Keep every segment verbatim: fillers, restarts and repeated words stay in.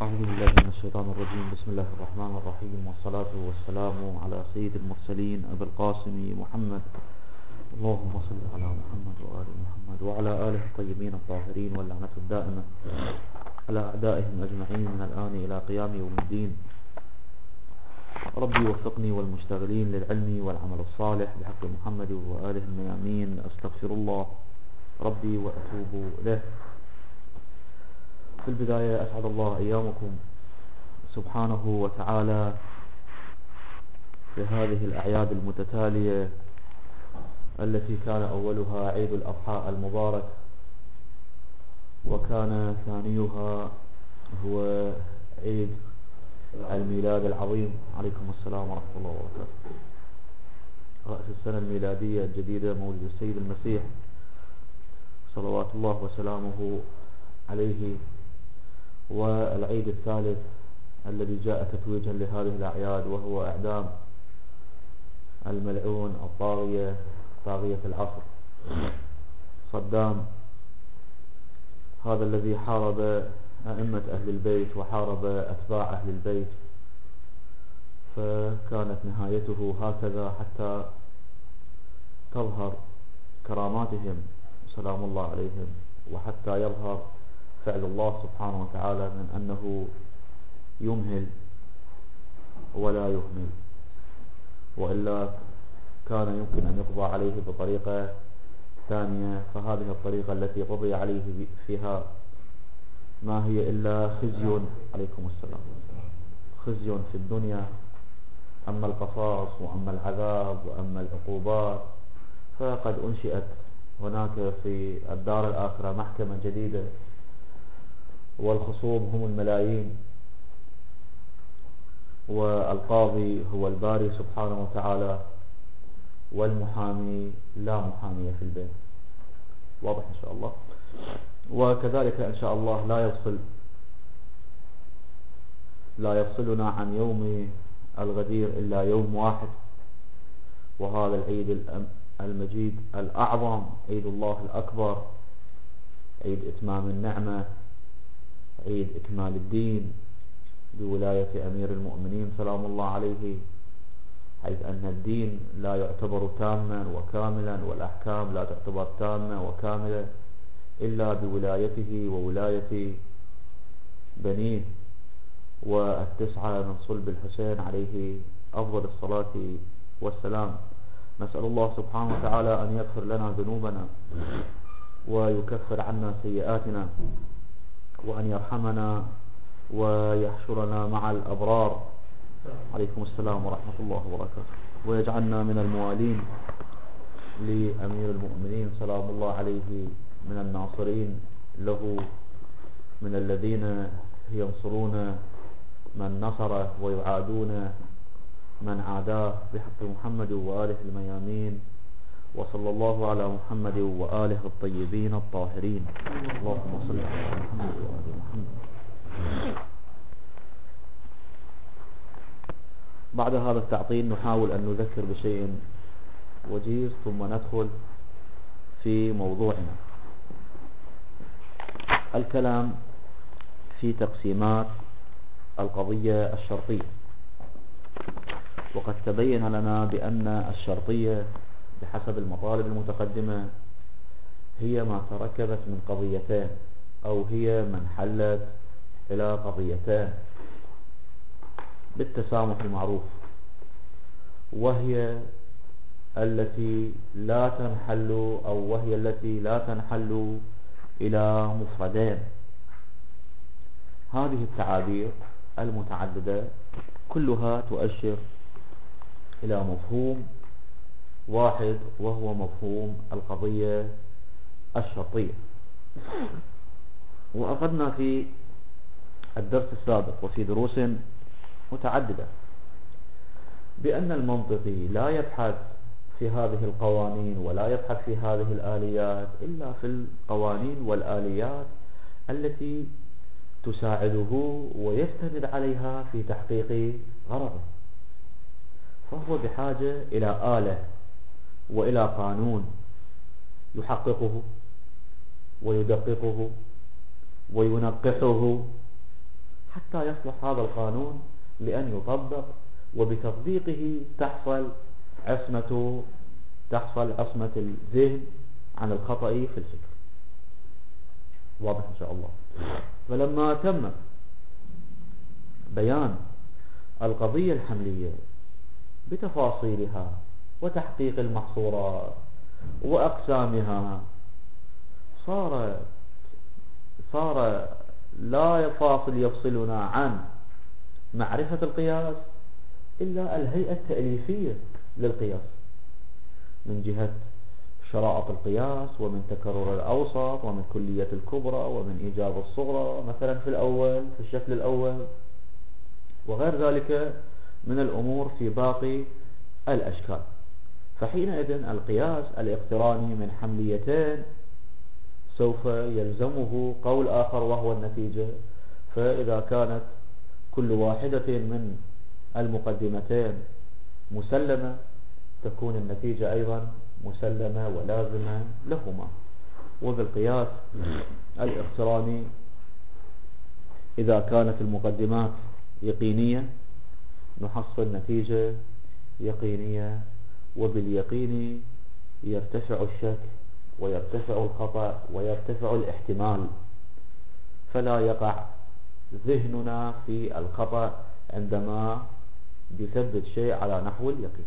أعوذ بالله من الشيطان الرجيم. بسم الله الرحمن الرحيم، والصلاة والسلام على سيد المرسلين أبي القاسم محمد. اللهم صل على محمد وآل محمد وعلى آله الطيبين الطاهرين، واللعنة الدائمة على أعدائهم أجمعين من الآن إلى قيام يوم الدين. ربي وفقني والمشتغلين للعلم والعمل الصالح بحق محمد وآله الميامين. أستغفر الله ربي وأتوب إليه. في البداية أسعد الله أيامكم سبحانه وتعالى بهذه الأعياد المتتالية التي كان أولها عيد الأضحى المبارك، وكان ثانيها هو عيد الميلاد العظيم. عليكم السلام ورحمة الله وبركاته. رأس السنة الميلادية الجديدة، مولد السيد المسيح صلوات الله وسلامه عليه، والعيد الثالث الذي جاء تتويجا لهذه الأعياد، وهو إعدام الملعون الطاغية طاغية العصر صدام، هذا الذي حارب أئمة أهل البيت وحارب أتباع أهل البيت، فكانت نهايته هكذا حتى تظهر كراماتهم سلام الله عليهم، وحتى يظهر فعل الله سبحانه وتعالى من أنه يمهل ولا يهمل، وإلا كان يمكن أن يقضى عليه بطريقة ثانية. فهذه الطريقة التي قضي عليه فيها ما هي إلا خزي، عليكم السلام، خزي في الدنيا. أما القصاص وأما العذاب وأما العقوبات فقد أنشئت هناك في الدار الآخرة محكمة جديدة، والخصوم هم الملايين، والقاضي هو الباري سبحانه وتعالى، والمحامي لا محامي في البيت. واضح إن شاء الله. وكذلك إن شاء الله لا يفصل لا يفصلنا عن يوم الغدير إلا يوم واحد، وهذا العيد المجيد الأعظم، عيد الله الأكبر، عيد إتمام النعمة، عيد إكمال الدين بولاية أمير المؤمنين سلام الله عليه، حيث أن الدين لا يعتبر تاما وكاملا، والأحكام لا تعتبر تامة وكاملة إلا بولايته وولاية بنيه والتسعة من صلب الحسين عليه أفضل الصلاة والسلام. نسأل الله سبحانه وتعالى أن يغفر لنا ذنوبنا ويكفر عنا سيئاتنا، وأن يرحمنا ويحشرنا مع الأبرار. عليكم السلام ورحمة الله وبركاته. ويجعلنا من الموالين لأمير المؤمنين سلام الله عليه، من الناصرين له، من الذين ينصرون من نصره ويعادون من عاداه بحق محمد وآله الميامين. وصلى الله على محمد وآله الطيبين الطاهرين. اللهم صل على محمد وآل محمد. بعد هذا التعطيل نحاول أن نذكر بشيء وجيز، ثم ندخل في موضوعنا. الكلام في تقسيمات القضية الشرطية. وقد تبين لنا بأن الشرطية بحسب المطالب المتقدمة هي ما تركبت من قضيتين، أو هي من حلت إلى قضيتين بالتسامح المعروف، وهي التي لا تنحل أو وهي التي لا تنحل إلى مفردين. هذه التعابير المتعددة كلها تؤشر إلى مفهوم واحد، وهو مفهوم القضية الشرطية. وأخذنا في الدرس السابق وفي دروس متعددة بأن المنطقي لا يبحث في هذه القوانين ولا يبحث في هذه الآليات إلا في القوانين والآليات التي تساعده ويستند عليها في تحقيق غرضه. فهو بحاجة إلى آلة وإلى قانون يحققه ويدققه وينقحه حتى يصلح هذا القانون لأن يطبق، وبتطبيقه تحصل عصمة تحصل عصمة الذهن عن الخطأ في الفكر. واضح إن شاء الله. فلما تم بيان القضية الحملية بتفاصيلها وتحقيق المحصورات وأقسامها، صار صار لا فاصل يفصلنا عن معرفة القياس إلا الهيئة التأليفية للقياس، من جهة شرائط القياس ومن تكرر الأوسط ومن كلية الكبرى ومن إيجاب الصغرى مثلا في الأول في الشكل الأول، وغير ذلك من الأمور في باقي الأشكال. فحينئذ القياس الاقتراني من حمليتين سوف يلزمه قول آخر وهو النتيجة. فإذا كانت كل واحدة من المقدمتين مسلمة تكون النتيجة أيضا مسلمة ولازمة لهما. وبالقياس الاقتراني إذا كانت المقدمات يقينية نحصل نتيجة يقينية، وباليقين يرتفع الشك ويرتفع الخطأ ويرتفع الاحتمال، فلا يقع ذهننا في الخطأ عندما يثبت شيء على نحو اليقين.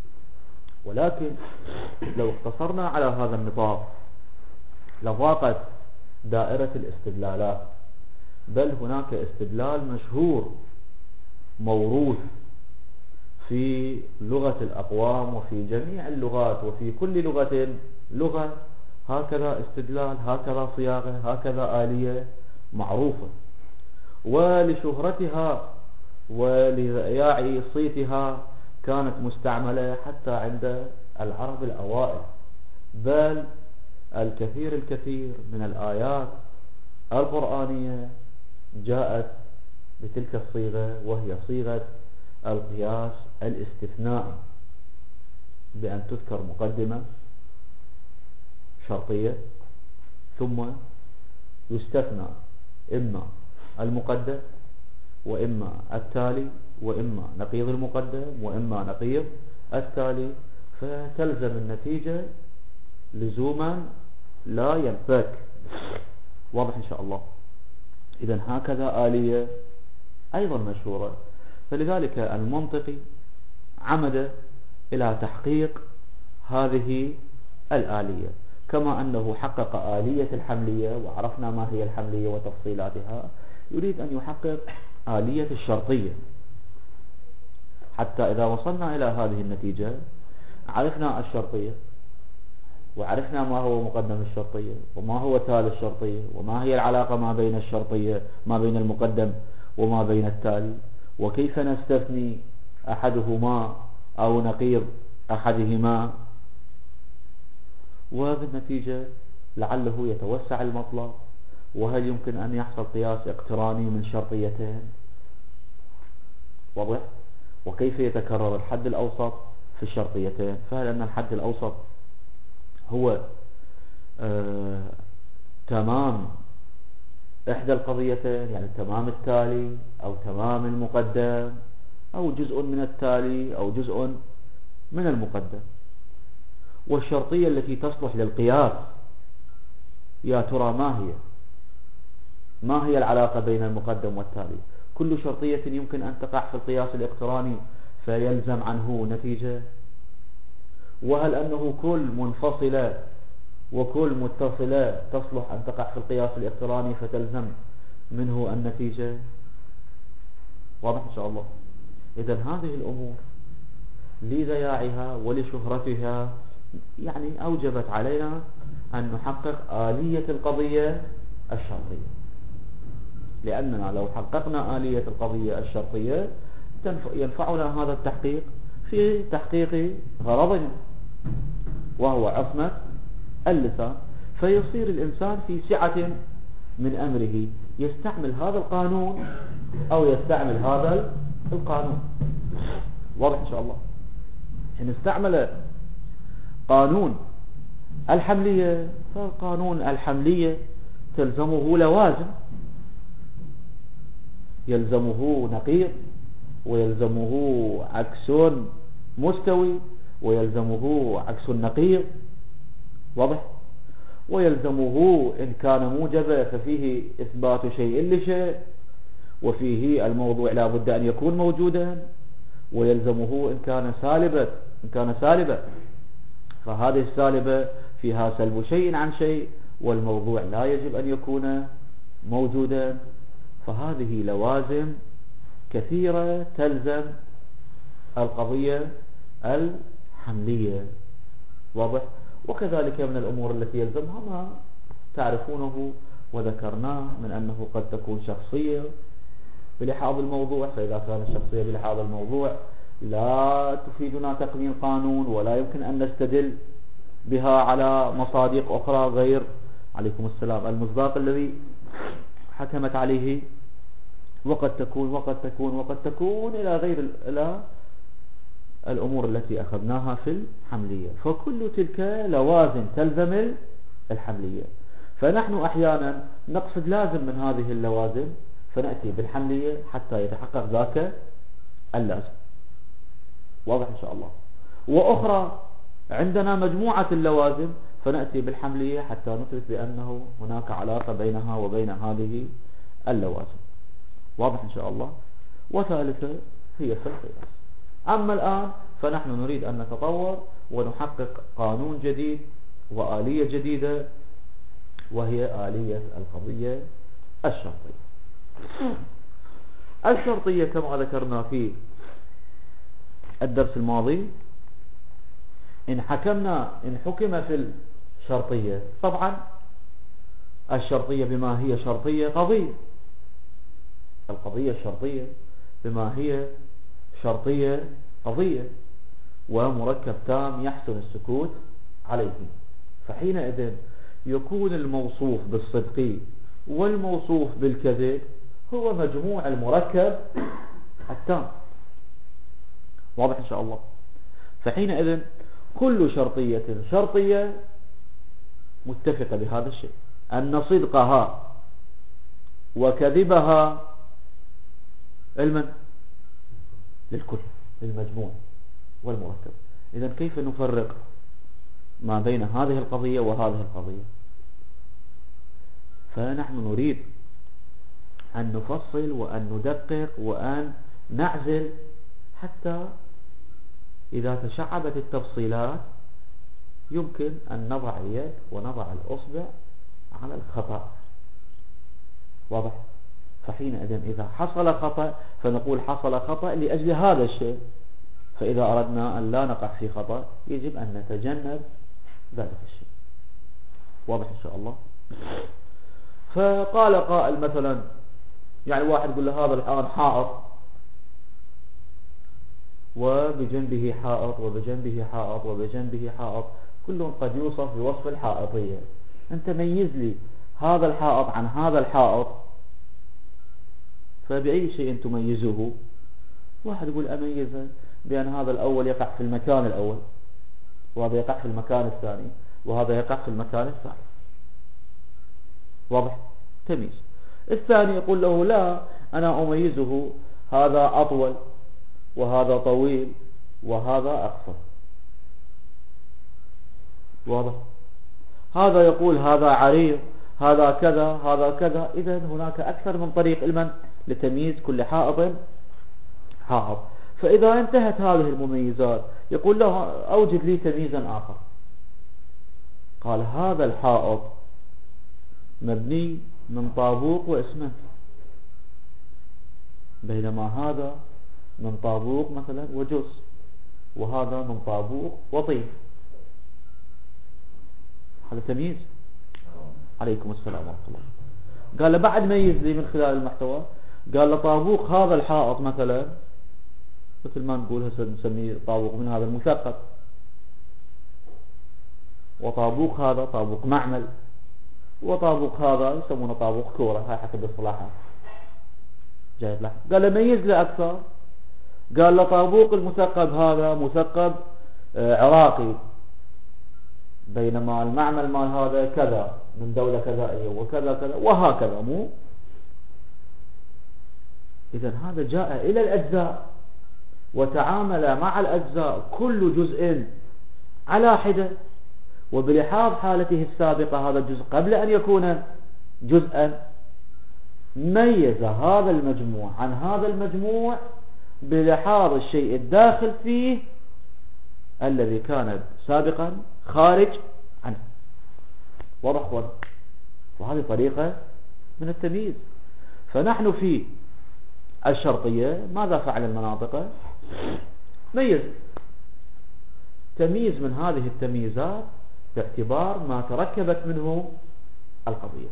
ولكن لو اقتصرنا على هذا النطاق لضاقت دائرة الاستدلالات، بل هناك استدلال مشهور موروث في لغة الأقوام وفي جميع اللغات، وفي كل لغة لغة هكذا استدلال، هكذا صياغة، هكذا آلية معروفة، ولشهرتها ولذياع صيتها كانت مستعملة حتى عند العرب الأوائل. بل الكثير الكثير من الآيات القرآنية جاءت بتلك الصيغة، وهي صيغة القياس الاستثنائي، بأن تذكر مقدمة شرطية ثم يستثنى إما المقدم وإما التالي وإما نقيض المقدم وإما نقيض التالي، فتلزم النتيجة لزوما لا ينفك. واضح إن شاء الله. إذن هكذا آلية أيضا مشهورة. فلذلك المنطقي عمد إلى تحقيق هذه الآلية، كما أنه حقق آلية الحملية وعرفنا ما هي الحملية وتفصيلاتها، يريد أن يحقق آلية الشرطية، حتى إذا وصلنا إلى هذه النتيجة عرفنا الشرطية وعرفنا ما هو مقدم الشرطية وما هو تالي الشرطية وما هي العلاقة ما بين الشرطية ما بين المقدم وما بين التالي، وكيف نستثني أحدهما أو نقيض أحدهما. وبالنتيجة لعله يتوسع المطلب، وهل يمكن أن يحصل قياس اقتراني من شرطيتين؟ واضح. وكيف يتكرر الحد الأوسط في الشرطيتين؟ فهل أن الحد الأوسط هو آه تمام إحدى القضيتين، يعني تمام التالي أو تمام المقدم أو جزء من التالي أو جزء من المقدم؟ والشرطية التي تصلح للقياس يا ترى ما هي؟ ما هي العلاقة بين المقدم والتالي؟ كل شرطية يمكن أن تقع في القياس الاقتراني فيلزم عنه نتيجة؟ وهل أنه كل منفصلة وكل متصلة تصلح أن تقع في القياس الاقتراني فتلزم منه النتيجة؟ واضح إن شاء الله. إذن هذه الأمور لذياعها ولشهرتها يعني أوجبت علينا أن نحقق آلية القضية الشرطية، لأننا لو حققنا آلية القضية الشرطية ينفعنا هذا التحقيق في تحقيق غرضنا وهو عصمة اللسان، فيصير الإنسان في سعة من أمره يستعمل هذا القانون أو يستعمل هذا القانون. واضح إن شاء الله. إن استعمل قانون الحملية فقانون الحملية تلزمه لوازم، يلزمه نقيض، ويلزمه عكس مستوي، ويلزمه عكس النقيض، واضح؟ ويلزمه إن كان موجبا ففيه إثبات شيء لشيء، وفيه الموضوع لا بد أن يكون موجودا، ويلزمه إن كان سالبا إن كان سالبا فهذه السالبة فيها سلب شيء عن شيء، والموضوع لا يجب أن يكون موجودا. فهذه لوازم كثيرة تلزم القضية الحملية، واضح؟ وكذلك من الأمور التي يلزمها ما تعرفونه وذكرناه من أنه قد تكون شخصية بلحاظ الموضوع، فإذا كانت الشخصية بلحاظ الموضوع لا تفيدنا تقنين قانون، ولا يمكن أن نستدل بها على مصادق أخرى غير عليكم السلام المصداق الذي حكمت عليه، وقد تكون وقد تكون وقد تكون إلى غير إلى الأمور التي أخذناها في الحملية. فكل تلك لوازم تلزم الحملية. فنحن أحيانا نقصد لازم من هذه اللوازم فنأتي بالحملية حتى يتحقق ذاك اللازم، واضح إن شاء الله. وأخرى عندنا مجموعة اللوازم فنأتي بالحملية حتى نثبت بأنه هناك علاقة بينها وبين هذه اللوازم، واضح إن شاء الله. وثالثة هي في القياس. أما الآن فنحن نريد أن نتطور ونحقق قانون جديد وآلية جديدة، وهي آلية القضية الشرطية. الشرطية كما ذكرنا في الدرس الماضي، إن حكمنا إن حكم في الشرطية، طبعا الشرطية بما هي شرطية قضية، القضية الشرطية بما هي شرطية قضية، ومركب تام يحسن السكوت عليه. فحينئذ يكون الموصوف بالصدق والموصوف بالكذب هو مجموع المركب التام، واضح إن شاء الله. فحينئذ كل شرطية شرطية متفقة بهذا الشيء، أن صدقها وكذبها المن للكل، للمجموع والمركب. إذن كيف نفرق ما بين هذه القضية وهذه القضية؟ فنحن نريد أن نفصل وأن ندقق وأن نعزل، حتى إذا تشعبت التفصيلات يمكن أن نضع اليد ونضع الأصبع على الخطأ، واضح؟ فحينئذ إذا حصل خطأ فنقول حصل خطأ لأجل هذا الشيء، فإذا أردنا أن لا نقع في خطأ يجب أن نتجنب ذلك الشيء، واضح إن شاء الله. فقال قائل مثلا، يعني واحد يقول له هذا الآن حائط وبجنبه حائط وبجنبه حائط وبجنبه حائط، كلهم قد يوصف بوصف الحائطية، أنت ميز لي هذا الحائط عن هذا الحائط، فبأي شيء تميزه؟ واحد يقول أميزه بأن هذا الأول يقع في المكان الأول، وهذا يقع في المكان الثاني، وهذا يقع في المكان الثالث، واضح؟ تمييز. الثاني يقول له لا، أنا أميزه هذا أطول وهذا طويل وهذا أقصر، واضح؟ هذا يقول هذا عريض هذا كذا هذا كذا. إذن هناك أكثر من طريق المن لتمييز كل حائط حائط. فإذا انتهت هذه المميزات يقول له أوجد لي تمييزا آخر. قال هذا الحائط مبني من طابوق وإسمنت، بينما هذا من طابوق مثلا وجص، وهذا من طابوق وطين. هذا تمييز. عليكم السلام ورحمة الله. قال له بعد ميز لي من خلال المحتوى. قال له طابوق هذا الحائط مثلا، مثل ما نقول هسه نسميه طابوق من هذا المثقب، وطابوق هذا طابوق معمل، وطابوق هذا يسمونه طابوق كورة، هاي حسب الاصطلاحات. جايب له. قال له ميز له أكثر. قال له طابوق المثقب هذا مثقب عراقي، بينما المعمل مال هذا كذا من دولة كذائية وكذا كذا وهكذا. مو إذا هذا جاء إلى الأجزاء وتعامل مع الأجزاء كل جزء على حدة، وبلحاظ حالته السابقة هذا الجزء قبل أن يكون جزءا ميز هذا المجموع عن هذا المجموع بلحاظ الشيء الداخل فيه الذي كان سابقا خارج عنه. واضح واضح. وهذه طريقة من التمييز. فنحن في الشرطية ماذا فعل المناطق؟ ميز، تمييز من هذه التمييزات باعتبار ما تركبت منه القضية.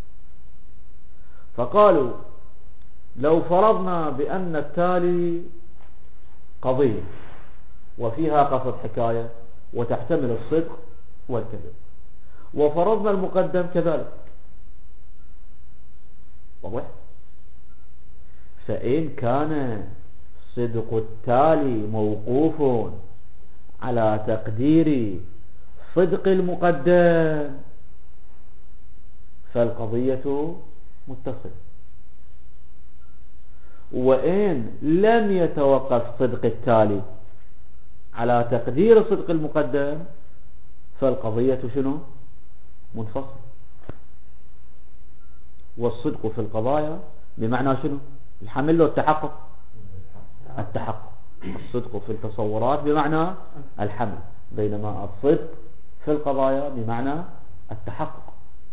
فقالوا لو فرضنا بأن التالي قضية وفيها قصد حكاية وتحتمل الصدق والكذب، وفرضنا المقدم كذلك، واضح؟ فإن كان صدق التالي موقوف على تقدير صدق المقدم فالقضية متصلة، وإن لم يتوقف صدق التالي على تقدير صدق المقدم فالقضية شنو؟ منفصلة. والصدق في القضايا بمعنى شنو؟ الحمل والتحقق. التحقق. الصدق في التصورات بمعنى الحمل، بينما الصدق في القضايا بمعنى التحقق.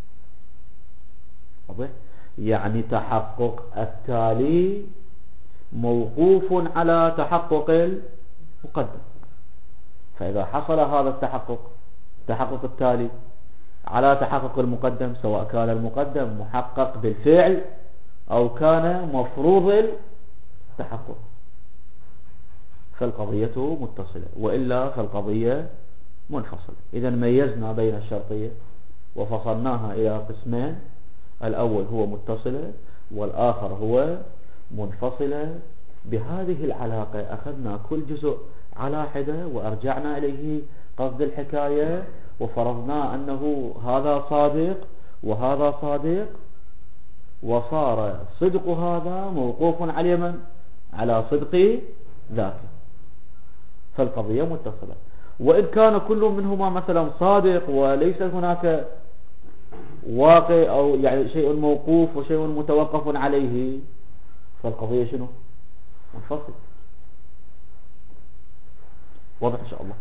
واضح؟ يعني تحقق التالي موقوف على تحقق المقدم، فإذا حصل هذا التحقق تحقق التالي على تحقق المقدم، سواء كان المقدم محقق بالفعل أو كان مفروض التحقق، فالقضية متصلة، وإلا فالقضية منفصلة. إذا ميزنا بين الشرطية وفصلناها إلى قسمين، الأول هو متصلة والآخر هو منفصلة. بهذه العلاقة أخذنا كل جزء على حدة وأرجعنا إليه قصد الحكاية وفرضنا أنه هذا صادق وهذا صادق، وصار صدق هذا موقوف على من؟ على صدق ذاك، فالقضية متصلة. وإن كان كل منهما مثلا صادق وليس هناك واقع أو يعني شيء موقوف وشيء متوقف عليه فالقضية شنو؟ منفصل. واضح إن شاء الله.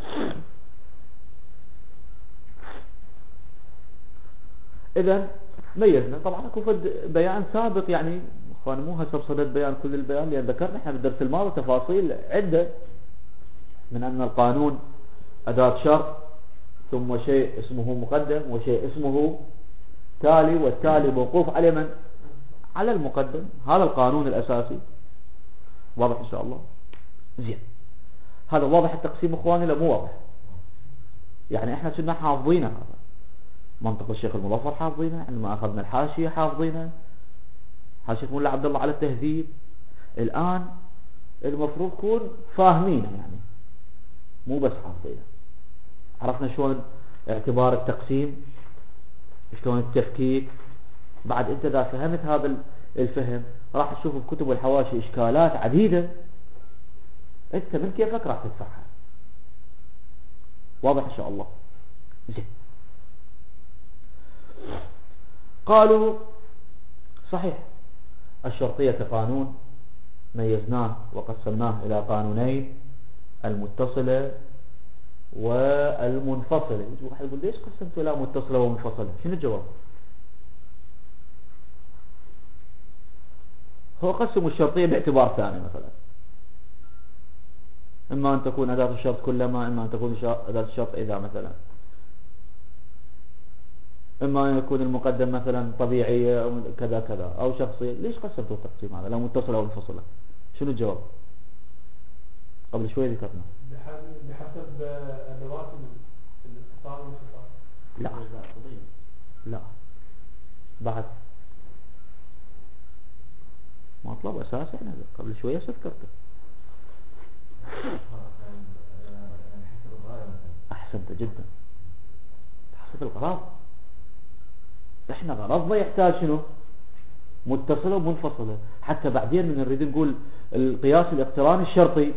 إذا ميزنا. طبعا اكو بيان سابق، يعني اخوان مو هسه بصدد بيان كل البيان، لأن ذكرنا احنا بالدرس الماضي تفاصيل عدة من أن القانون أداة شرط، ثم شيء اسمه مقدم وشيء اسمه تالي، والتالي موقوف على من؟ على المقدم. هذا القانون الأساسي. واضح إن شاء الله. زين. هذا واضح التقسيم اخواني لا مو واضح؟ يعني احنا كنا حافظينه، هذا منطق الشيخ المظفر حافظينه، عندما اخذنا الحاشية حافظينه، حاشية مولا عبد الله على التهذيب. الآن المفروض نكون فاهمينه، يعني مو بس حافظينه. عرفنا شلون اعتبار التقسيم، شلون التفكيك. بعد انت اذا فهمت هذا الفهم راح تشوف في كتب الحواشي اشكالات عديدة انت من كيفك راح تدفعها. واضح ان شاء الله. زين. قالوا صحيح الشرطية قانون ميزناه وقسمناه إلى قانونين، المتصلة والمنفصلة. واحد يقول ليش قسمت إلى متصلة ومنفصلة؟ شنو الجواب؟ هو قسم الشرطية باعتبار ثاني، مثلا إما أن تكون أداة الشرط كلما، إما أن تكون أداة الشرط إذا، مثلا إما أن يكون المقدم مثلا طبيعية أو كذا كذا أو شخصية. ليش قسمتوا التقسيم هذا لا متصلة أو منفصلة؟ شنو الجواب؟ قبل شوي ذكرنا بحسب أدوات الاتصال والانفصال. لا لا بعد مطلب أساسي احنا قبل شوية ذكرته. أحسنت جدا. حسب الغرض. احنا غرضنا يحتاج شنو؟ متصلة ومنفصلة. حتى بعدين من نريد نقول القياس الاقتراني الشرطي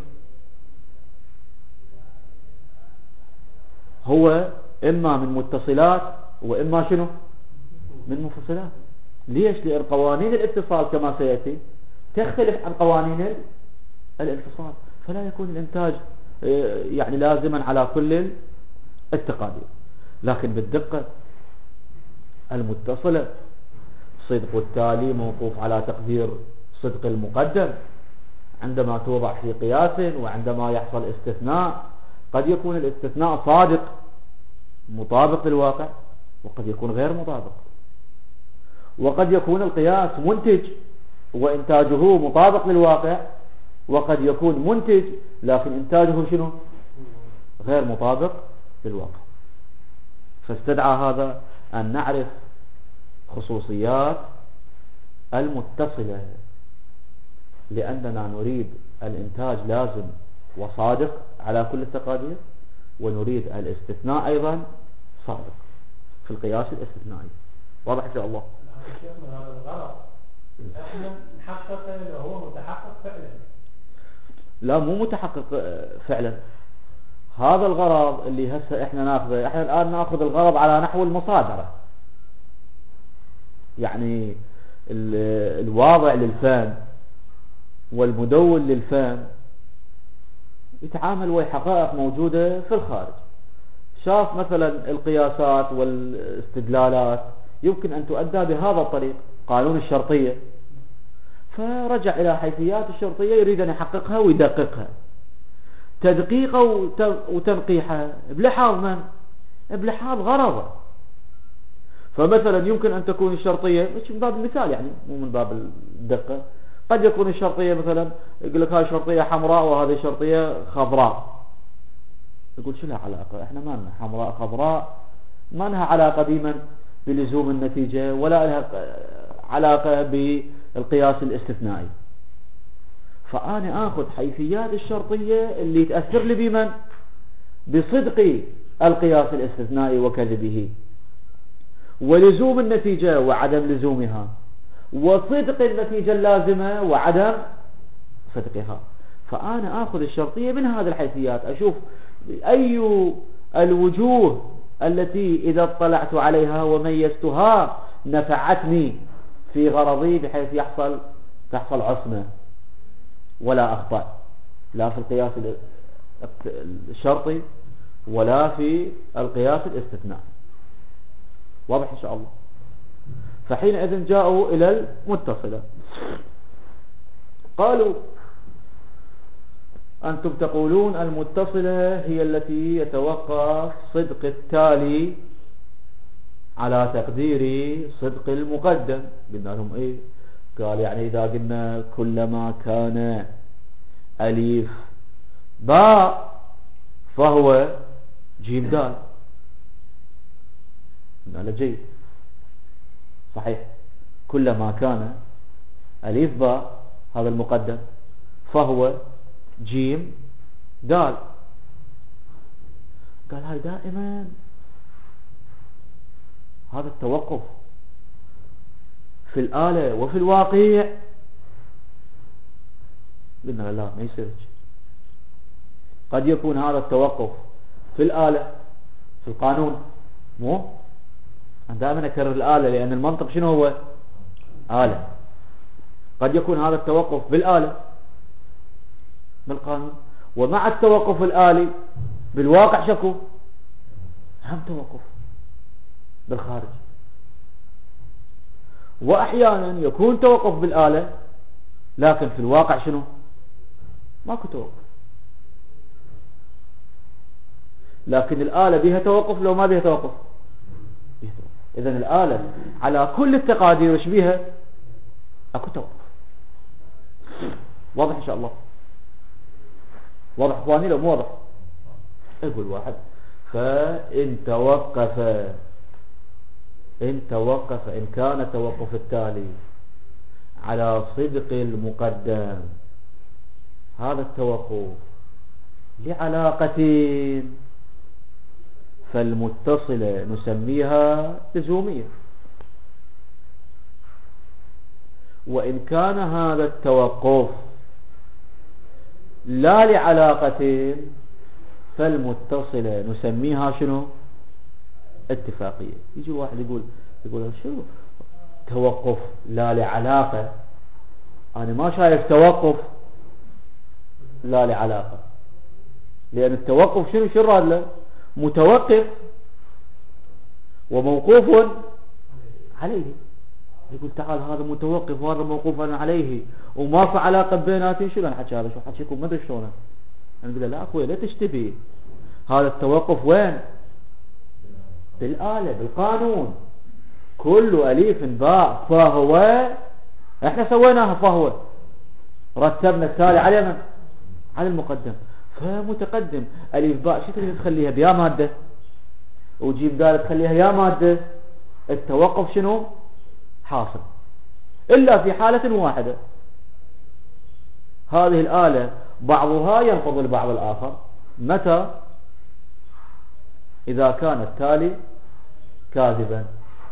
هو إما من متصلات وإما شنو من منفصلات. ليش؟ لأن قوانين الاتصال كما سيأتي تختلف عن قوانين الانفصال، فلا يكون الإنتاج يعني لازما على كل التقادير. لكن بالدقة المتصلة صدق التالي موقوف على تقدير صدق المقدم عندما توضع في قياس، وعندما يحصل استثناء قد يكون الاستثناء صادق مطابق للواقع وقد يكون غير مطابق، وقد يكون القياس منتج وإنتاجه مطابق للواقع، وقد يكون منتج لكن إنتاجه شنو غير مطابق للواقع. فاستدعى هذا أن نعرف خصوصيات المتصلة، لأننا نريد الإنتاج لازم وصادق على كل التقادير، ونريد الاستثناء أيضا صادق في القياس الاستثنائي. واضح إن شاء الله؟ شيخنا هذا الغرض احنا نحققه لو هو متحقق فعلا. لا مو متحقق فعلا. هذا الغرض اللي هسه احنا ناخذه، احنا الآن ناخذ الغرض على نحو المصادرة، يعني الواضع للفهم والمدون للفهم يتعامل ويا حقائق موجودة في الخارج. شاف مثلا القياسات والاستدلالات يمكن أن تؤدى بهذا الطريق، قانون الشرطية، فرجع إلى حيثيات الشرطية يريد أن يحققها ويدققها، تدقيقه وتنقيحها بلحاظ من؟ بلحاظ غرضه. فمثلا يمكن أن تكون الشرطية مش من باب المثال، يعني مو من باب الدقة، قد يكون الشرطية مثلا يقول لك هذه شرطية حمراء وهذه شرطية خضراء، يقول شو لها علاقة؟ احنا ما لنا حمراء خضراء، ما لها علاقة بمن بلزوم النتيجة، ولا لها علاقة بالقياس الاستثنائي. فأنا آخذ حيثيات الشرطية اللي تأثر لي بمن؟ بصدق القياس الاستثنائي وكذبه، ولزوم النتيجة وعدم لزومها، وصدق النتيجة اللازمة وعدم صدقها. فأنا آخذ الشرطية من هذه الحيثيات، أشوف أي الوجوه التي إذا اطلعت عليها وميزتها نفعتني في غرضي، بحيث يحصل تحصل عصمة ولا أخطأ، لا في القياس الشرطي ولا في القياس الاستثنائي. واضح إن شاء الله؟ فحينئذ جاءوا إلى المتصلة، قالوا أنتم تقولون المتصلة هي التي يتوقف صدق التالي على تقدير صدق المقدم. قلنا لهم إيه؟ قال يعني إذا قلنا كلما كان أليف باء فهو جيم دال، قلنا له جيد صحيح، كلما كان أليف باء هذا المقدم فهو جيم دال. قال هاي دائما هذا التوقف في الآلة وفي الواقع. قلنا لا ما يصير، قد يكون هذا التوقف في الآلة في القانون، مو أنا دائما أكرر الآلة لأن المنطق شنو هو؟ آلة. قد يكون هذا التوقف بالآلة بالقانون، ومع التوقف الآلي بالواقع شكو هم توقف بالخارج. وأحيانا يكون توقف بالآلة لكن في الواقع شنو؟ ماكو توقف. لكن الآلة بها توقف لو ما بها توقف. إذن الآلة على كل التقادير وش بها؟ أكو توقف. واضح إن شاء الله؟ واضح إخواني لو مو واضح؟ أقول واحد فإن توقف إن توقف إن كان توقف التالي على صدق المقدم، هذا التوقف لعلاقتين، فالمتصلة نسميها لزومية. وإن كان هذا التوقف لا لعلاقتين فالمتصلة نسميها شنو؟ اتفاقية. يجي واحد يقول يقول شو توقف لا لعلاقة؟ أنا ما شايف توقف لا لعلاقة، لأن التوقف شنو شو راد له؟ متوقف وموقوف عليه. يقول تعال هذا متوقف وهذا موقوف عليه وما في علاقة بيناتهم، شو نحكي هذا؟ شو حكيكم ما ادري شلونه. انا اقول لا اخوي لا تشتبه، هذا التوقف وين؟ بالآلة بالقانون. كل أليف باء فهو، احنا سويناها فهو، رتبنا التالي على من؟ على المقدم. فمتقدم أليف باء شو تقدر تخليها بيا مادة وجيم دال تخليها يا مادة؟ التوقف شنو؟ حاصل إلا في حالة واحدة، هذه الآلة بعضها ينقض البعض الآخر. متى؟ إذا كان التالي كاذبا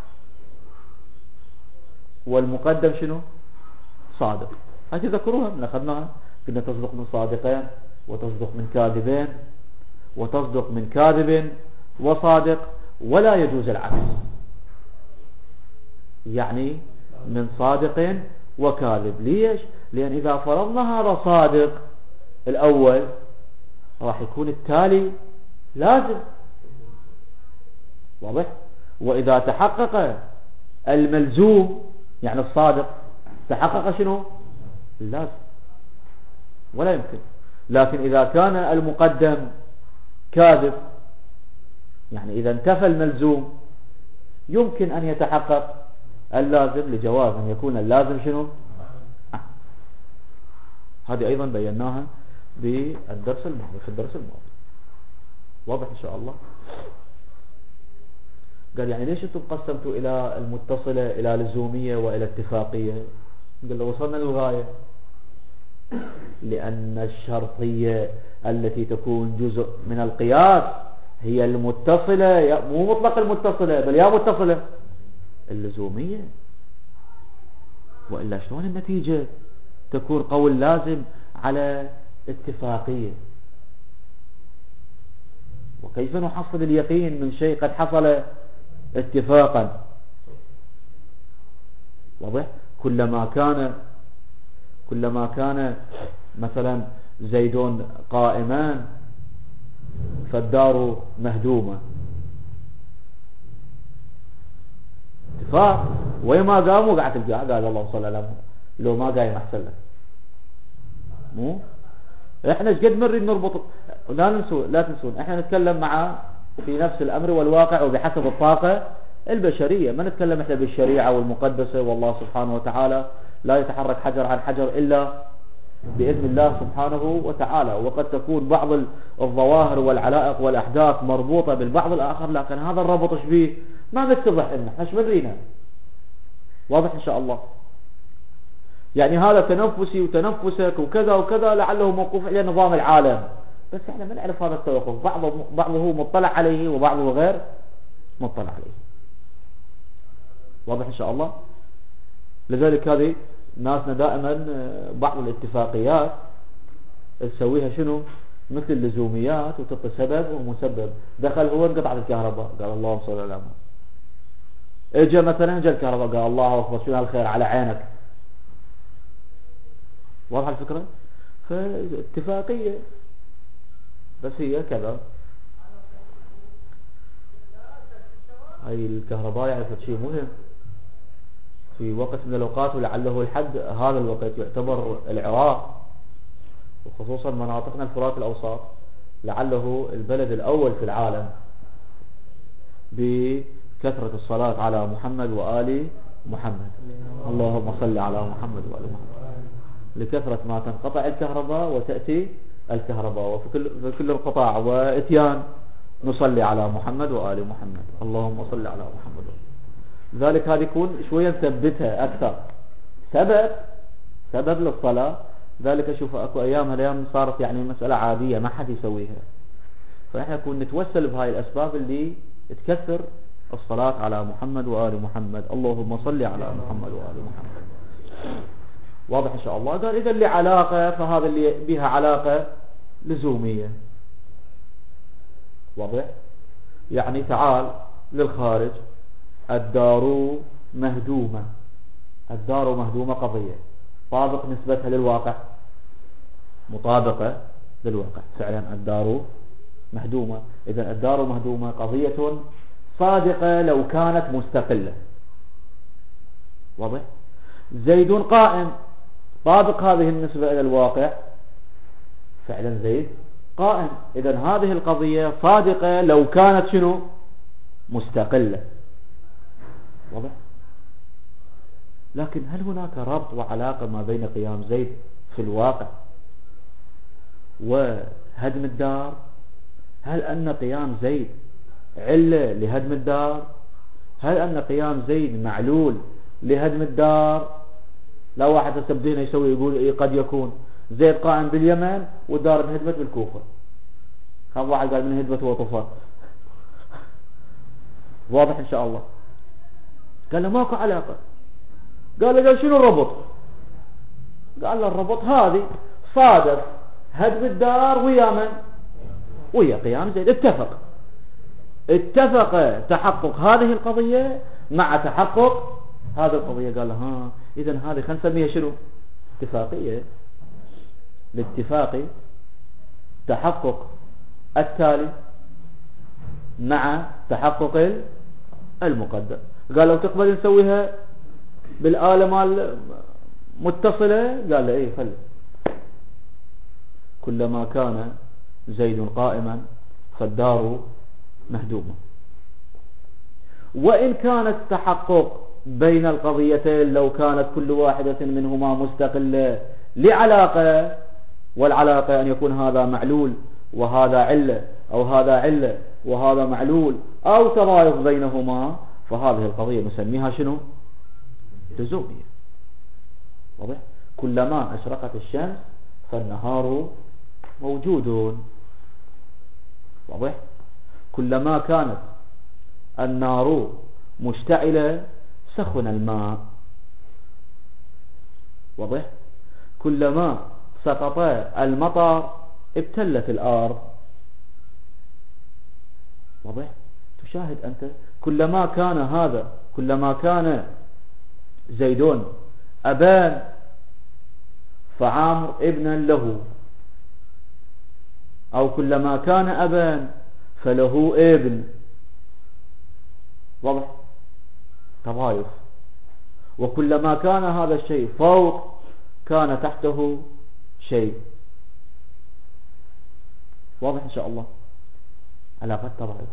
والمقدم شنو؟ صادق. هاي تذكروها من أخذناها، كنا تصدق من صادقين وتصدق من كاذبين وتصدق من كاذب وصادق، ولا يجوز العكس، يعني من صادق وكاذب. ليش؟ لأن إذا فرضنا هذا صادق الأول راح يكون التالي لازم، واضح؟ وإذا تحقق الملزوم يعني الصادق تحقق شنو؟ اللازم، ولا يمكن. لكن إذا كان المقدم كاذب يعني إذا انتفى الملزوم يمكن أن يتحقق اللازم لجواز أن يكون اللازم شنو؟ آه. هذه أيضا بيناها بالدرس الماضي، في الدرس الماضي. واضح إن شاء الله؟ قال يعني ليش انتم قسمتوا إلى المتصلة إلى لزومية وإلى اتفاقية؟ قال له وصلنا للغاية، لأن الشرطية التي تكون جزء من القياس هي المتصلة، مو مطلق المتصلة بل يا متصلة اللزومية، وإلا شلون النتيجة تكون قول لازم على اتفاقية؟ وكيف نحصل اليقين من شيء قد حصل اتفاقا؟ واضح؟ كلما كان كلما كان مثلا زيدون قائمان فالدار مهدومة، اتفاق، وما قام وقعت القاع، قال الله صلى الله عليه وسلم لو ما قايم احسن لك. مو احنا ايش قد نريد نربط، لا ننسون لا تنسون احنا نتكلم مع في نفس الامر والواقع وبحسب الطاقة البشرية، ما نتكلم احنا بالشريعة والمقدسة، والله سبحانه وتعالى لا يتحرك حجر عن حجر إلا بإذن الله سبحانه وتعالى. وقد تكون بعض الظواهر والعلائق والأحداث مربوطة بالبعض الآخر، لكن هذا الربط ايش بيه؟ ما بيتضح لنا، احنا ايش بدرينا؟ واضح إن شاء الله؟ يعني هذا تنفسي وتنفسك وكذا وكذا لعله موقوف على نظام العالم، بس احنا ما نعرف هذا التوقف، بعضه بعضه مطلع عليه وبعضه غير مطلع عليه. واضح إن شاء الله؟ لذلك هذه ناسنا دائما بعض الاتفاقيات تسويها شنو؟ مثل اللزوميات، وتعطي سبب ومسبب. دخل هو انقطعت الكهرباء قال اللهم صل على محمد، اجى مثلا اجى الكهرباء قال الله اكبر شو هالخير على عينك. واضحه الفكره؟ فاتفاقيه بس هي كذا. هاي الكهرباء يعرف شيء مهم في وقت من الأوقات، ولعله الحد هذا الوقت يعتبر العراق وخصوصا مناطقنا الفرات الأوسط لعله البلد الأول في العالم بكثرة الصلاة على محمد وآل محمد. اللهم صل على محمد وآل محمد. لكثرة ما تنقطع الكهرباء وتأتي الكهرباء، وفي كل في كل انقطاع واتيان نصلي على محمد وآل محمد. اللهم صل على محمد. لذلك هذه يكون شوية نثبتها أكثر سبب سبب للصلاة. ذلك أشوف أكو أيام هالأيام صارت يعني مسألة عادية ما حد يسويها، فإحنا نكون نتوسل بهاي الأسباب اللي تكثر الصلاة على محمد وآل محمد. اللهم صل على محمد وآل محمد. واضح إن شاء الله. قال إذا اللي علاقة فهذا اللي بها علاقة لزومية. واضح؟ يعني تعال للخارج، الدار مهدومة، الدار مهدومة قضية طابق نسبتها للواقع، مطابقة للواقع فعلا الدار مهدومة. إذا الدار مهدومة قضية صادقة لو كانت مستقلة. واضح؟ زيد قائم، طابق هذه النسبة إلى الواقع، فعلا زيد قائم. إذا هذه القضية صادقة لو كانت شنو؟ مستقلة. واضح؟ لكن هل هناك ربط وعلاقة ما بين قيام زيد في الواقع وهدم الدار؟ هل أن قيام زيد علة لهدم الدار؟ هل أن قيام زيد معلول لهدم الدار؟ لا واحد تبدينا يسوي يقول إيه قد يكون زيد قائم باليمن والدار انهدمت بالكوفة. هذا واحد قال من هدمت وطفى. واضح إن شاء الله. قال له ماكو علاقة. قال له قال شنو الربط؟ قال له الربط هذه صادف هدم الدار ويا من؟ ويا قيام زيد. اتفق اتفق تحقق هذه القضية مع تحقق هذه القضية. قال له ها إذن هذه خلينا نسميها شنو؟ اتفاقية. الاتفاقي تحقق التالي مع تحقق المقدم. قال لو تقبل نسويها بالآلة مال متصلة؟ قال له ايه خلي. كلما كان زيد قائما فالدار مهدومة. وإن كان التحقق بين القضيتين لو كانت كل واحدة منهما مستقلة لعلاقة، والعلاقة أن يكون هذا معلول وهذا علة، أو هذا علة وهذا معلول، أو تضايق بينهما، فهذه القضية نسميها شنو؟ لزومية. واضح؟ كلما أشرقت الشمس فالنهار موجود. واضح؟ كلما كانت النار مشتعلة سخن الماء. واضح؟ كلما سقط المطر ابتلت الأرض. واضح؟ تشاهد أنت كلما كان هذا، كلما كان زيدون أبان فعامر ابنا له، أو كلما كان أبان فله ابن. واضح؟ تضايف. وكلما كان هذا الشيء فوق كان تحته شيء. واضح إن شاء الله؟ علاقة تضايف.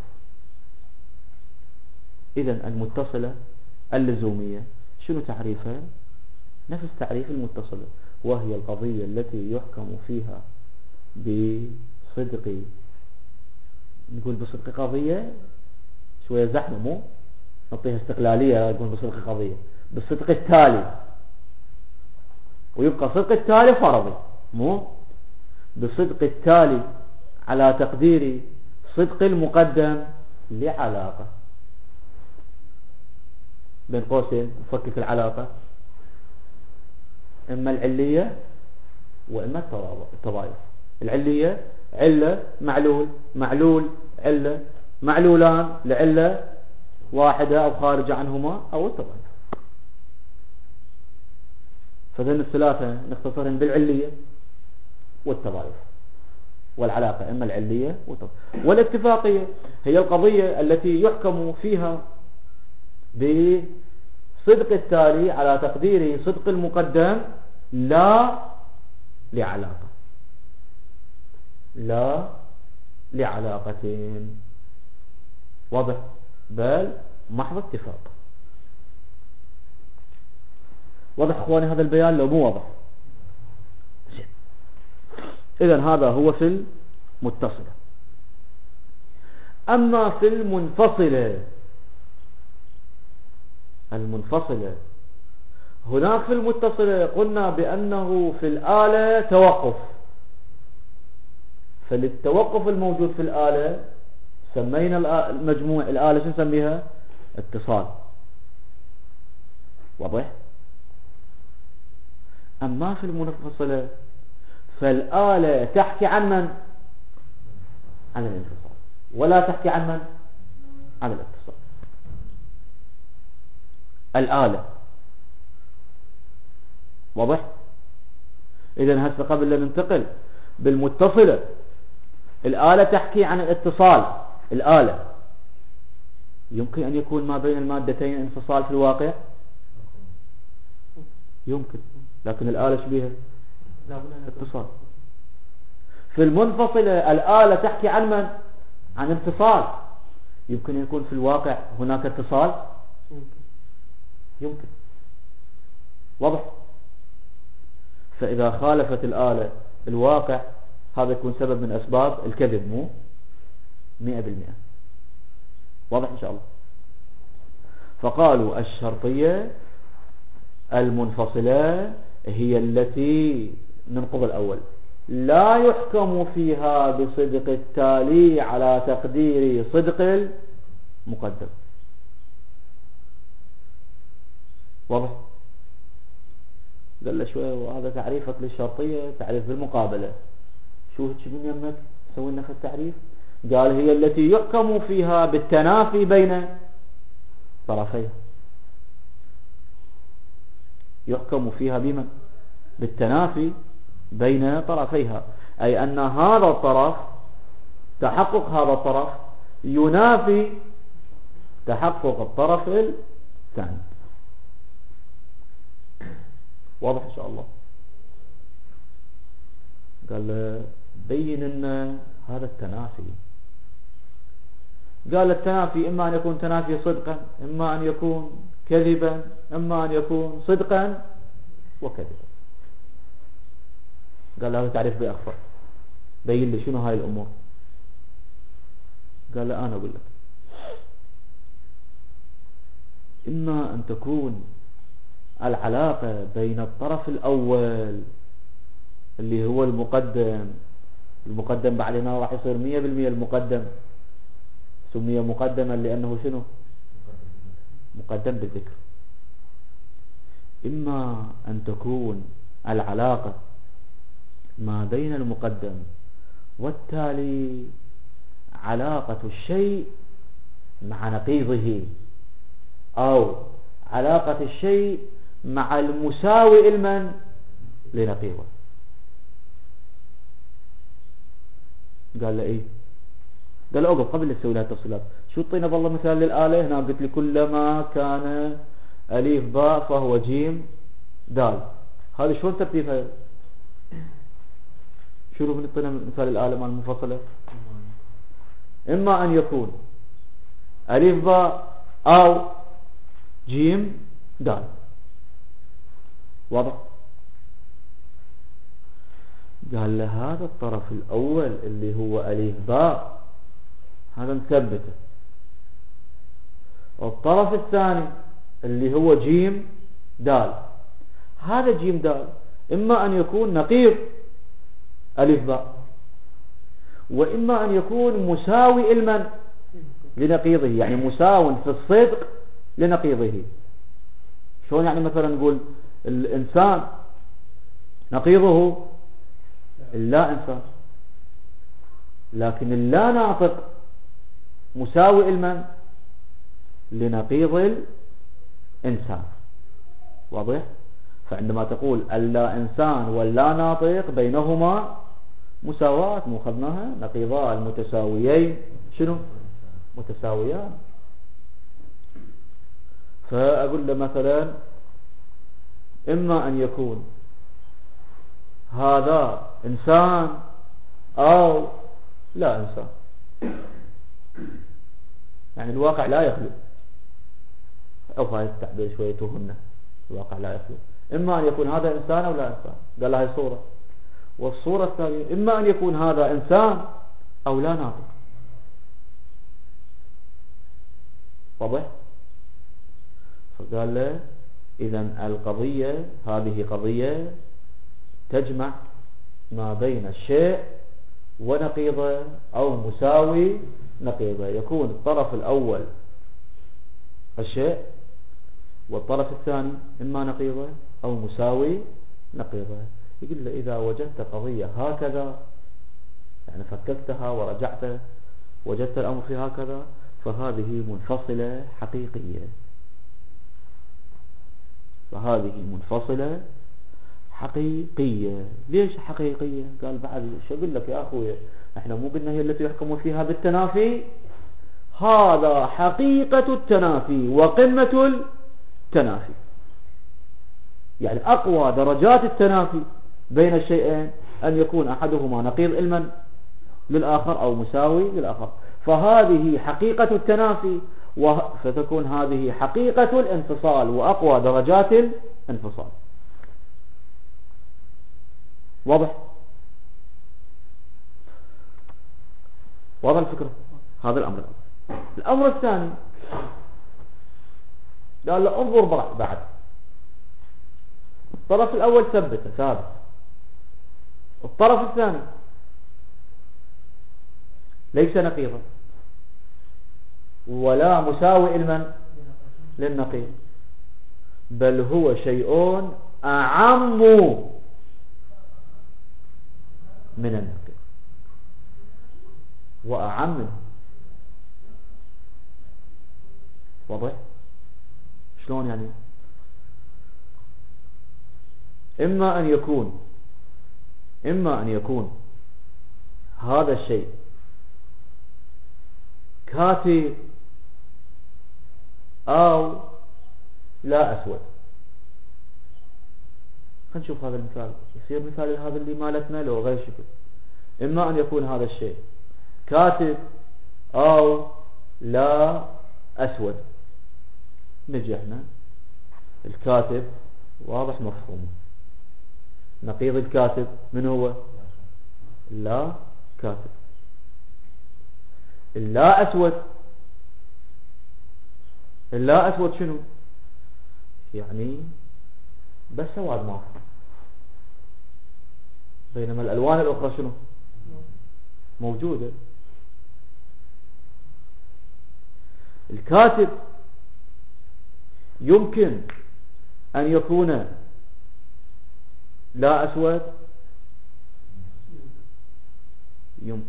إذن المتصلة اللزومية شنو تعريفها؟ نفس تعريف المتصلة، وهي القضية التي يحكم فيها بصدق، نقول بصدق قضية شوية زحمة، مو نعطيها استقلالية نقول بصدق قضية، بالصدق التالي، ويبقى صدق التالي فرضي، مو بصدق التالي على تقدير صدق المقدم لعلاقة. بين قوسين نفكك العلاقة، إما العلية وإما التضايف. العلية علة معلول، معلول علة، معلولان لعلة واحدة أو خارجة عنهما، أو التضايف. فذن الثلاثة نختصرهم بالعلية والتضايف. والعلاقة إما العلية والتضايف. والاتفاقية هي القضية التي يحكم فيها بصدق التالي على تقدير صدق المقدم لا لعلاقة، لا لعلاقتين. واضح؟ بل محض اتفاق. واضح اخواني هذا البيان لو مو واضح؟ اذا هذا هو في المتصلة. اما في المنفصلة، المنفصلة هناك في المتصلة قلنا بأنه في الآلة توقف، فللتوقف الموجود في الآلة سمينا المجموع الآلة شو نسميها؟ اتصال. واضح؟ أما في المنفصلة فالآلة تحكي عن من؟ عن الانفصال، ولا تحكي عن من؟ عن الاتصال. الآلة واضح؟ إذن هسه قبل أن ننتقل بالمتصلة، الآلة تحكي عن الاتصال. الآلة يمكن أن يكون ما بين المادتين انفصال في الواقع، يمكن، لكن الآلة شبيها لا ولا اتصال. في المنفصلة الآلة تحكي عن من؟ عن اتصال. يمكن يكون في الواقع هناك اتصال، يمكن، واضح؟ فإذا خالفت الآلة الواقع هذا يكون سبب من أسباب الكذب، مو مئة بالمئة. واضح إن شاء الله. فقالوا الشرطية المنفصلة هي التي ننقض الأول لا يحكم فيها بصدق التالي على تقدير صدق المقدم. واضح؟ قال له شوية وهذا تعريفك للشرطية تعريف بالمقابلة. شو هيك من يمك سوي لنا في التعريف؟ قال هي التي يحكم فيها بالتنافي بين طرفيها. يحكم فيها بمن؟ بالتنافي بين طرفيها، أي أن هذا الطرف تحقق هذا الطرف ينافي تحقق الطرف الثاني. واضح إن شاء الله. قال بين لنا هذا التنافي. قال التنافي إما أن يكون تنافي صدقا، إما أن يكون كذبا، إما أن يكون صدقا وكذبا. قال له تعرف بأخفر، بين لي شنو هاي الأمور. قال له أنا أقول لك، إما أن تكون العلاقة بين الطرف الأول اللي هو المقدم، المقدم بعد هنا راح يصير مية بالمية المقدم سمي مقدما لأنه شنو؟ مقدم بالذكر. إما أن تكون العلاقة ما بين المقدم والتالي علاقة الشيء مع نقيضه، أو علاقة الشيء مع المساوي المن لنقيضه. قال له إيه؟ قال له أوقف قبل تسوي لها التفصيلات. شو طينا بالله مثال للآلة هنا؟ قلت لي كلما كان أليف باء فهو جيم دال. هذا شلون ترتيبها؟ شنو بنطينا مثال الآلة مع المنفصلة؟ إما أن يكون أليف باء أو جيم دال. واضح؟ قال له هذا الطرف الأول اللي هو أليف باء هذا مثبته، والطرف الثاني اللي هو جيم دال، هذا جيم دال إما أن يكون نقيض ألف باء، وإما أن يكون مساوي المن لنقيضه، يعني مساو في الصدق لنقيضه. شلون يعني؟ مثلا نقول الإنسان نقيضه اللا إنسان، لكن اللا ناطق مساوي المن لنقيض الإنسان. واضح؟ فعندما تقول اللا إنسان واللا ناطق بينهما مساواة، مو خذناها نقيضا المتساويين شنو؟ متساويان. فأقول له مثلا إما أن يكون هذا إنسان أو لا إنسان، يعني الواقع لا يخلو، أو هاي التعبير شوية توهمنا، الواقع لا يخلو. إما أن يكون هذا إنسان أو لا إنسان، قال هاي صورة. والصورة الثانية إما أن يكون هذا إنسان أو لا ناطق. واضح؟ فقال له إذن القضية هذه قضية تجمع ما بين الشيء ونقيضه أو مساوي نقيضه. يكون الطرف الأول الشيء والطرف الثاني إما نقيضه أو مساوي نقيضها. يقول له إذا وجدت قضية هكذا، يعني فككتها ورجعت وجدت الأمر في هكذا، فهذه منفصلة حقيقية، فهذه منفصلة حقيقية. ليش حقيقية؟ قال بعد شو أقول لك يا أخوي، احنا مو قلنا هي التي يحكم فيها بالتنافي؟ هذا حقيقة التنافي وقمة التنافي، يعني أقوى درجات التنافي بين الشيئين أن يكون أحدهما نقيض علما للآخر أو مساوي للآخر، فهذه حقيقة التنافي، فتكون هذه حقيقة الانفصال وأقوى درجات الانفصال. واضح؟ واضح الفكرة؟ هذا الأمر الأول. الأمر الثاني قال له انظر بعد، الطرف الأول ثبته ثابت، الطرف الثاني ليس نقيضا ولا مساوي علما للنقيض، بل هو شيء أعم من النقيض وأعم منه. واضح؟ شلون يعني؟ إما أن يكون إما أن يكون هذا الشيء كاتب أو لا أسود. خلينا نشوف هذا المثال، يصير مثال هذا اللي مالتنا لو غير شكل. إما أن يكون هذا الشيء كاتب أو لا أسود. نجي احنا الكاتب واضح مفهوم، نقيض الكاتب من هو؟ لا كاتب. اللا أسود، اللا أسود شنو؟ يعني بس سواد ماء، بينما الألوان الأخرى شنو؟ موجودة. الكاتب يمكن أن يكون لا أسود، يمكن.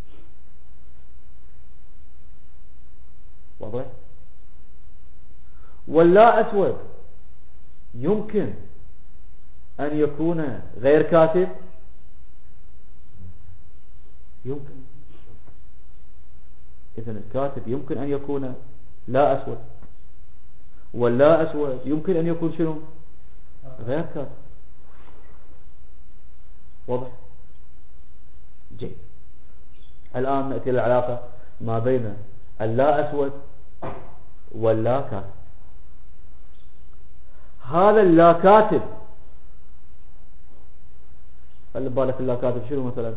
واضح؟ واللا أسود يمكن أن يكون غير كاتب، يمكن. إذن الكاتب يمكن أن يكون لا أسود، واللا أسود يمكن أن يكون شنو؟ غير كاتب. واضح؟ جيد. الآن نأتي للعلاقة ما بين اللا أسود واللا كاتب. هذا اللا كاتب، خلي بالك اللا كاتب شنو مثلا؟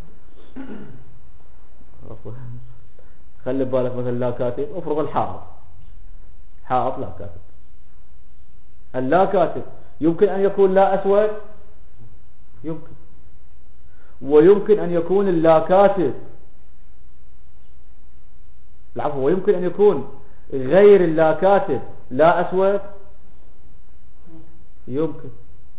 خلي بالك مثلا لا كاتب، افرض الحائط، حائط لا كاتب. اللا كاتب يمكن أن يكون لا أسود، يمكن. ويمكن أن يكون اللا كاتب، العفو، ويمكن أن يكون غير اللا كاتب لا أسود، يمكن.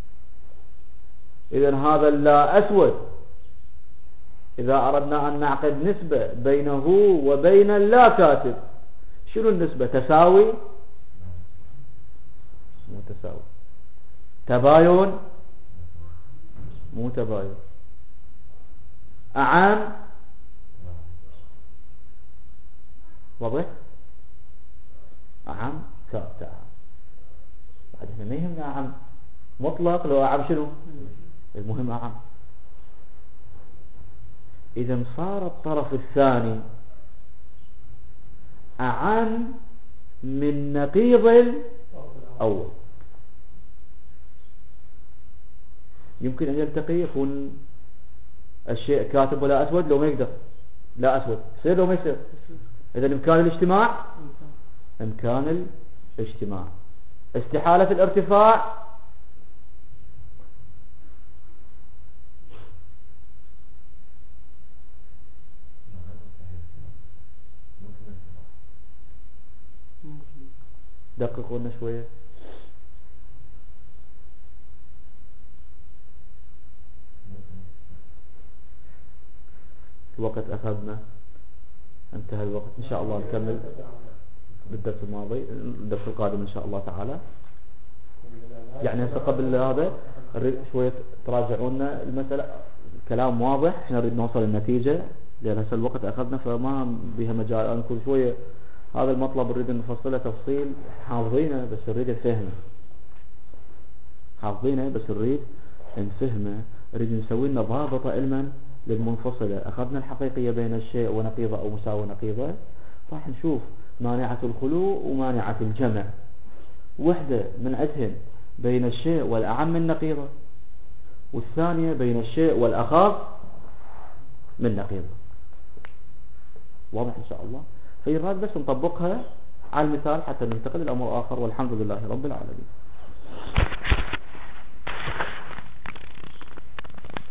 إذن هذا اللا أسود إذا أردنا أن نعقد نسبة بينه وبين اللا كاتب، شنو النسبة؟ تساوي؟ مو تساوي. تباين؟ مو تباين. أعام؟ واضح؟ أعم ثابت. أعم بعد احنا ما يهمنا أعم مطلق، لو أعم شنو؟ المهم أعم. إذا صار الطرف الثاني أعم من نقيض الأول. يمكن أن يلتقي، يكون الشيء كاتب ولا أسود، لو ما يقدر لا أسود يصير لو ما يصير. إذا إمكان الاجتماع، إمكان الاجتماع. استحالة الارتفاع، دققوا لنا شوية. وقت أخذنا؟ انتهى الوقت. إن شاء الله نكمل بالدرس الماضي الدرس القادم إن شاء الله تعالى. يعني هسه قبل هذا نريد شوية تراجعونا المسألة، كلام واضح، احنا نريد نوصل النتيجة لأن هسه الوقت أخذنا فما بها مجال. أنا كل شوية هذا المطلب نريد نفصله تفصيل، حافظينه بس نريد نفهمه، حافظينه بس نريد نفهمه، نريد نسوي لنا ضابطة علما للمنفصلة. أخذنا الحقيقية بين الشيء ونقيضه أو مساوي نقيضه، راح نشوف مانعة الخلو ومانعة الجمع، وحدة من عندهن بين الشيء والأعم من نقيضه، والثانية بين الشيء والأخاف من نقيضه. واضح إن شاء الله؟ فيراد بس نطبقها على المثال حتى ننتقل إلى أمر آخر، والحمد لله رب العالمين.